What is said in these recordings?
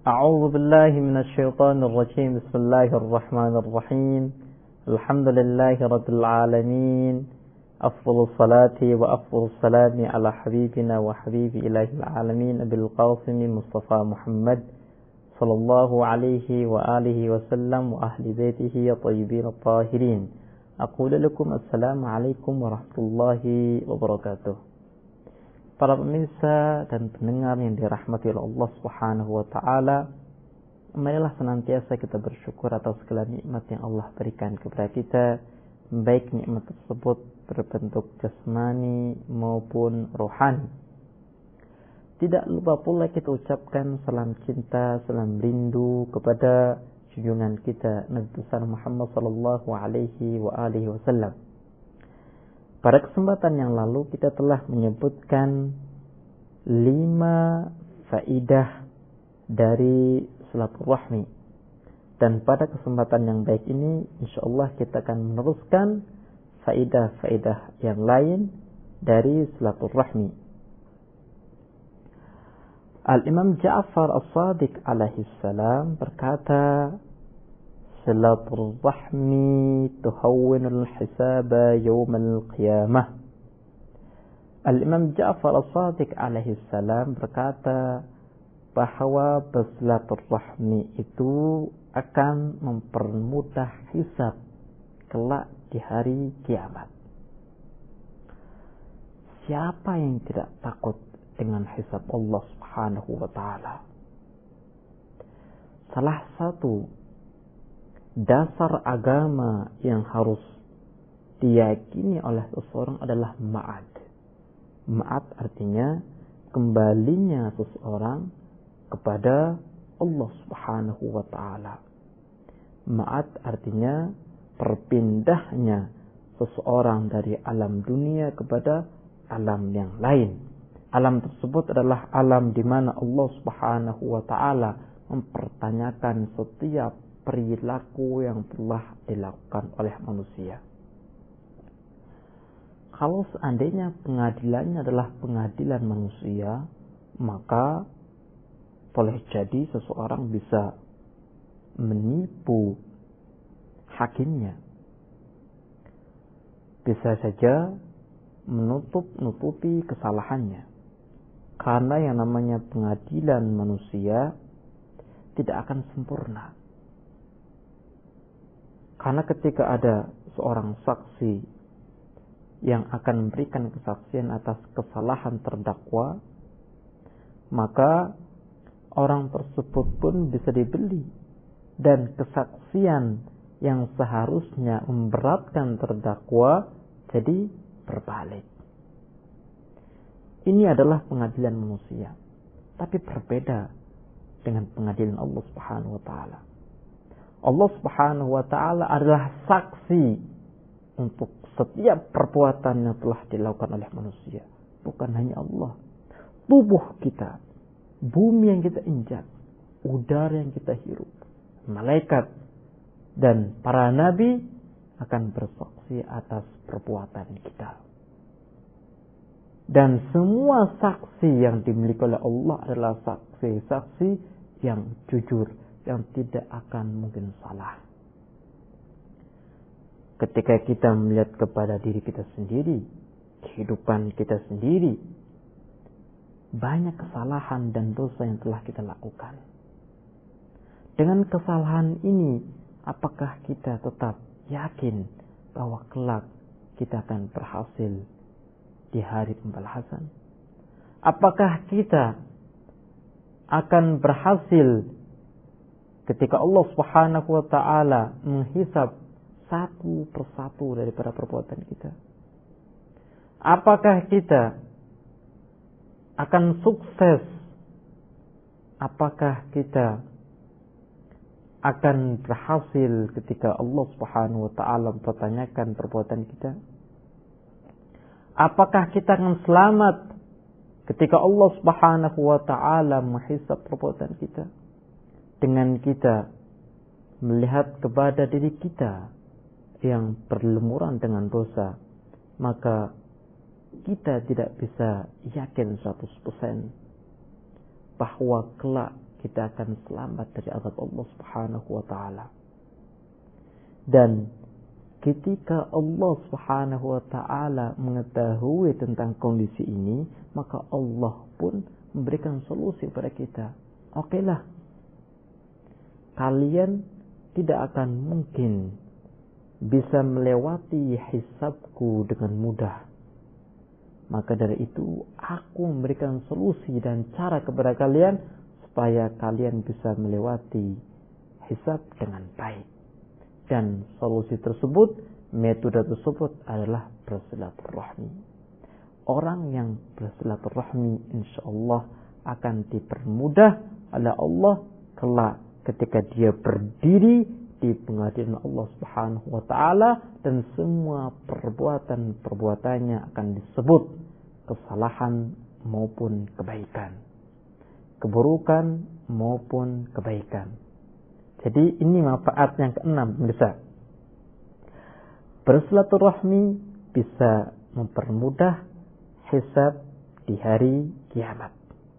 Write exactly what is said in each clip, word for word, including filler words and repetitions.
أعوذ بالله من الشيطان الرجيم بسم الله الرحمن الرحيم الحمد لله رب العالمين أفضل الصلاة وأفضل السلام على حبيبنا وحبيب إله العالمين أبي القاسم مصطفى محمد صلى الله عليه وآله وسلم وأهل بيته الطيبين الطاهرين أقول لكم السلام عليكم ورحمة الله وبركاته. Para pemirsa dan pendengar yang dirahmati oleh Allah Subhanahu wa taala, marilah senantiasa kita bersyukur atas segala nikmat yang Allah berikan kepada kita, baik nikmat tersebut berbentuk jasmani maupun rohani. Tidak lupa pula kita ucapkan salam cinta, salam rindu kepada junjungan kita Nabi besar Muhammad sallallahu alaihi wa alihi wasallam. Pada kesempatan yang lalu kita telah menyebutkan lima faidah dari silaturahmi. Dan pada kesempatan yang baik ini insyaallah kita akan meneruskan faidah-faidah yang lain dari silaturahmi. Al-Imam Ja'far As-Sadiq alaihi salam berkata, silaturahmi tuhawwinul hisaba yawmal qiyamah. Al-Imam Ja'far As-Sadiq alaihi salam berkata bahwa bersilaturahmi itu akan mempermudah hisab kelak di hari kiamat. Siapa yang tidak takut dengan hisab Allah Subhanahu wa taala? Salah satu dasar agama yang harus diyakini oleh seseorang adalah ma'ad. Ma'ad artinya kembalinya seseorang kepada Allah Subhanahu wa taala. Ma'ad artinya perpindahnya seseorang dari alam dunia kepada alam yang lain. Alam tersebut adalah alam di mana Allah Subhanahu wa taala mempertanyakan setiap perilaku yang telah dilakukan oleh manusia. Kalau seandainya pengadilannya adalah pengadilan manusia, maka boleh jadi seseorang bisa menipu hakimnya. Bisa saja menutup-nutupi kesalahannya. Karena yang namanya pengadilan manusia tidak akan sempurna. Karena ketika ada seorang saksi yang akan memberikan kesaksian atas kesalahan terdakwa, maka orang tersebut pun bisa dibeli, dan kesaksian yang seharusnya memberatkan terdakwa jadi berbalik. Ini adalah pengadilan manusia, tapi berbeda dengan pengadilan Allah Subhanahu wa taala. Allah Subhanahu wa taala adalah saksi untuk setiap perbuatan yang telah dilakukan oleh manusia. Bukan hanya Allah. Tubuh kita, bumi yang kita injak, udara yang kita hirup, malaikat dan para nabi akan bersaksi atas perbuatan kita. Dan semua saksi yang dimiliki oleh Allah adalah saksi-saksi yang jujur, yang tidak akan mungkin salah. Ketika kita melihat kepada diri kita sendiri, kehidupan kita sendiri, banyak kesalahan dan dosa yang telah kita lakukan. Dengan kesalahan ini, apakah kita tetap yakin bahwa kelak kita akan berhasil di hari pembalasan? Apakah kita akan berhasil ketika Allah Subhanahu wa taala menghisab satu persatu daripada perbuatan kita? Apakah kita akan sukses? Apakah kita akan berhasil ketika Allah Subhanahu wa taala mempertanyakan perbuatan kita? Apakah kita akan selamat ketika Allah Subhanahu wa taala menghisab perbuatan kita? Dengan kita melihat kepada diri kita yang berlumuran dengan dosa, maka kita tidak bisa yakin seratus persen bahwa kelak kita akan selamat dari azab Allah Subhanahu wa taala. Dan ketika Allah Subhanahu wa taala mengetahui tentang kondisi ini, maka Allah pun memberikan solusi kepada kita. Oke lah, kalian tidak akan mungkin bisa melewati hisabku dengan mudah. Maka dari itu aku memberikan solusi dan cara kepada kalian supaya kalian bisa melewati hisab dengan baik. Dan solusi tersebut, metode tersebut adalah bersilaturahmi. Orang yang bersilaturahmi insyaallah akan dipermudah oleh Allah kelak ketika dia berdiri di pengadilan Allah Subhanahu wa taala, dan semua perbuatan-perbuatannya akan disebut kesalahan maupun kebaikan, keburukan maupun kebaikan. Jadi ini manfaat yang keenam, pemirsa. Bersilaturahmi bisa mempermudah hisab di hari kiamat.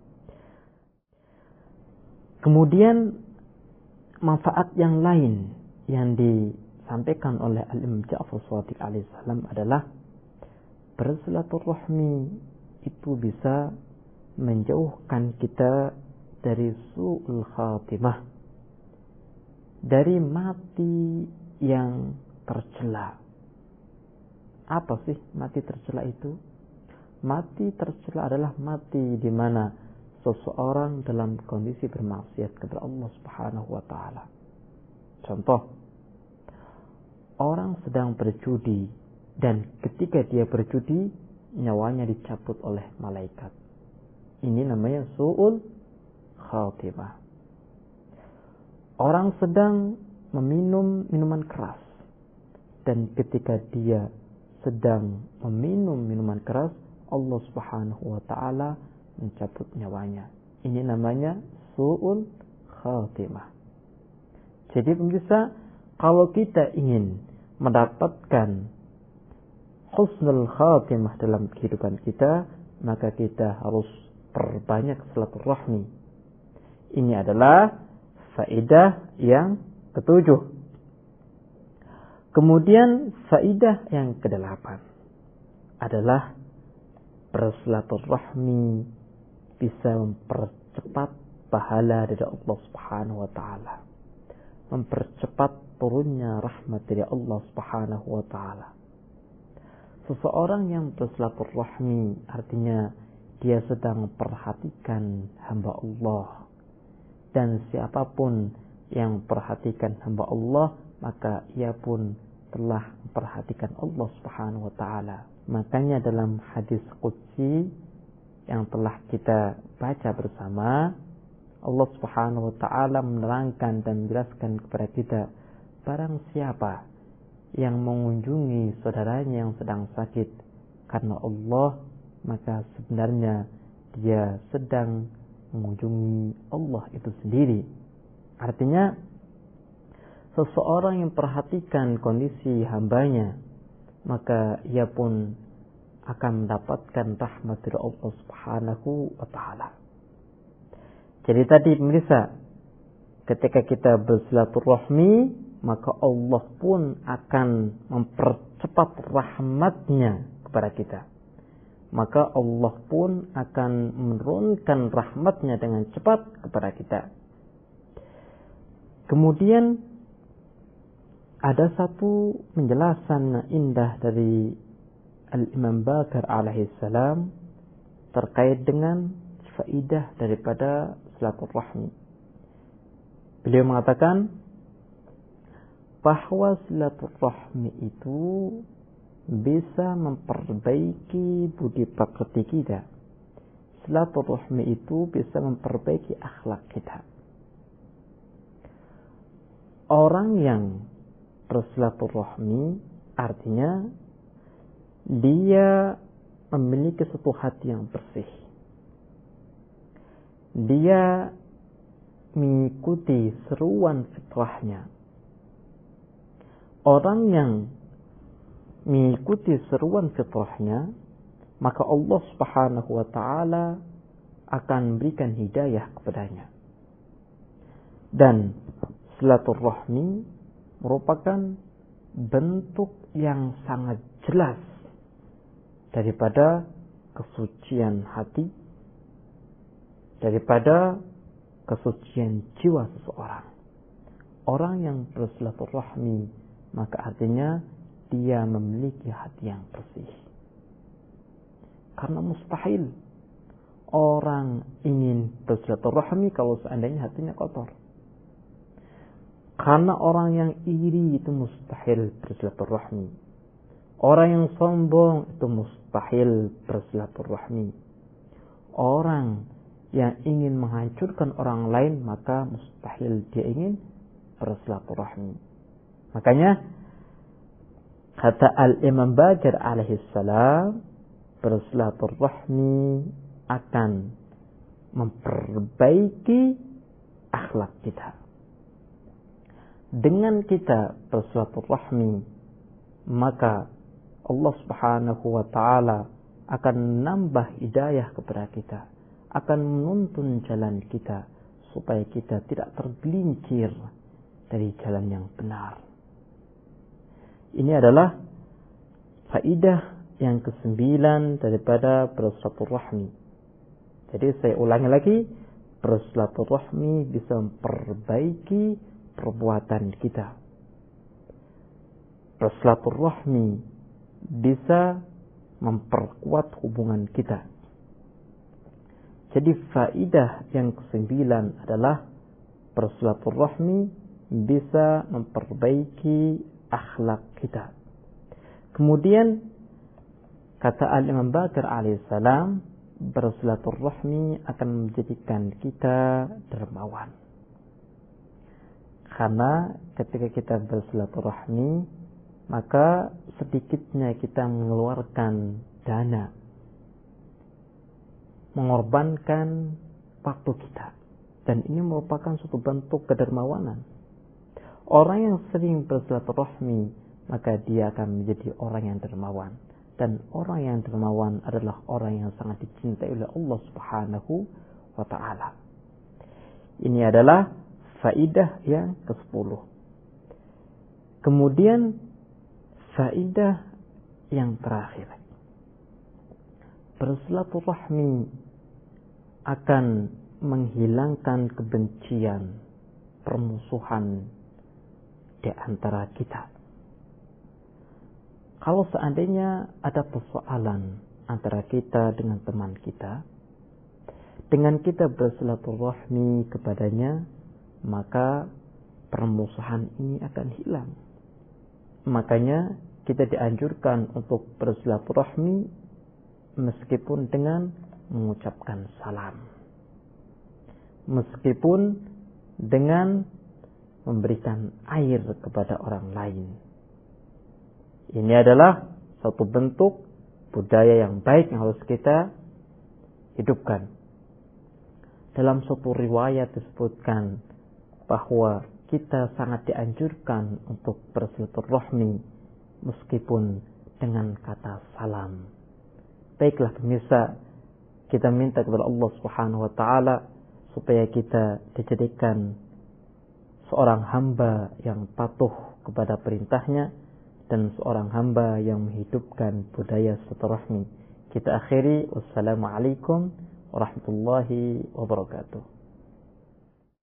Kemudian manfaat yang lain yang disampaikan oleh Al-Imam Ja'far Shadiq alaihissalam adalah bersilaturahmi itu bisa menjauhkan kita dari su'ul khatimah, dari mati yang tercela. Apa sih mati tercela itu? Mati tercela adalah mati di mana seseorang dalam kondisi bermaksiat kepada Allah Subhanahu wa taala. Contoh, orang sedang berjudi dan ketika dia berjudi nyawanya dicabut oleh malaikat. Ini namanya su'ul khatimah. Orang sedang meminum minuman keras dan ketika dia sedang meminum minuman keras, Allah Subhanahu wa taala mencabut nyawanya. Ini namanya su'ul khatimah. Jadi pemirsa, kalau kita ingin mendapatkan husnul khatimah dalam kehidupan kita, maka kita harus perbanyak silaturahmi. Ini adalah faedah yang ketujuh. Kemudian faedah yang kedelapan adalah bersilaturahmi bisa mempercepat pahala dari Allah Subhanahu wa taala, mempercepat turunnya rahmat dari Allah Subhanahu wa taala. Seseorang yang bersilaturahmi artinya dia sedang memperhatikan hamba Allah, dan siapapun yang memperhatikan hamba Allah maka ia pun telah memperhatikan Allah Subhanahu wa taala. Makanya dalam hadis qudsi yang telah kita baca bersama, Allah Subhanahu wa taala menerangkan dan menjelaskan kepada kita, barang siapa yang mengunjungi saudaranya yang sedang sakit karena Allah, maka sebenarnya dia sedang mengunjungi Allah itu sendiri. Artinya seseorang yang perhatikan kondisi hambanya, maka ia pun akan mendapatkan rahmat dari Allah Subhanahu wa taala. Jadi tadi pemirsa, ketika kita bersilaturahmi, maka Allah pun akan mempercepat rahmatnya kepada kita. Maka Allah pun akan menurunkan rahmatnya dengan cepat kepada kita. Kemudian ada satu penjelasan indah dari Al-Imam Baqir alaihissalam terkait dengan faidah daripada silaturahmi. Beliau mengatakan bahwa silaturahmi itu bisa memperbaiki budi pekerti kita. Silaturahmi itu bisa memperbaiki akhlak kita. Orang yang bersilaturahmi artinya dia memiliki satu hati yang bersih. Dia mengikuti seruan fitrahnya. Orang yang mengikuti seruan fitrahnya, maka Allah Subhanahu wa taala akan berikan hidayah kepadanya. Dan silaturahmi merupakan bentuk yang sangat jelas daripada kesucian hati, daripada kesucian jiwa seseorang. Orang yang bersilaturahmi, maka artinya dia memiliki hati yang bersih. Karena mustahil orang ingin bersilaturahmi kalau seandainya hatinya kotor. Karena orang yang iri itu mustahil bersilaturahmi. Orang yang sombong itu mustahil bersilaturahmi. Orang yang ingin menghancurkan orang lain, maka mustahil dia ingin bersilaturahmi. Makanya kata Al-Imam Baqir alaihi salam, bersilaturahmi akan memperbaiki akhlak kita. Dengan kita bersilaturahmi, maka Allah Subhanahu wa taala akan nambah hidayah kepada kita, akan menuntun jalan kita supaya kita tidak tergelincir dari jalan yang benar. Ini adalah faidah yang kesembilan daripada bersilaturahmi. Jadi saya ulangi lagi, bersilaturahmi bisa memperbaiki perbuatan kita. Bersilaturahmi bisa memperkuat hubungan kita. Jadi faidah yang kesembilan adalah bersilaturahmi bisa memperbaiki akhlak kita. Kemudian kata Al-Imam Baqir alaihissalam, bersilaturahmi akan menjadikan kita dermawan. Karena ketika kita bersilaturahmi, maka sedikitnya kita mengeluarkan dana, mengorbankan waktu kita. Dan ini merupakan suatu bentuk kedermawanan. Orang yang sering bersilaturahmi, maka dia akan menjadi orang yang dermawan. Dan orang yang dermawan adalah orang yang sangat dicintai oleh Allah Subhanahu wa ta'ala. Ini adalah faidah yang kesepuluh. Kemudian faidah yang terakhir, bersilaturahmi akan menghilangkan kebencian, permusuhan di antara kita. Kalau seandainya ada persoalan antara kita dengan teman kita, dengan kita bersilaturahmi kepadanya, maka permusuhan ini akan hilang. Makanya kita dianjurkan untuk bersilaturahmi meskipun dengan mengucapkan salam, meskipun dengan memberikan air kepada orang lain. Ini adalah satu bentuk budaya yang baik yang harus kita hidupkan. Dalam suatu riwayat disebutkan bahwa kita sangat dianjurkan untuk bersilaturahmi meskipun dengan kata salam. Baiklah pemirsa, kita minta kepada Allah Subhanahu wa taala supaya kita dijadikan seorang hamba yang patuh kepada perintahnya dan seorang hamba yang menghidupkan budaya silaturahmi. Kita akhiri, wassalamualaikum warahmatullahi wabarakatuh.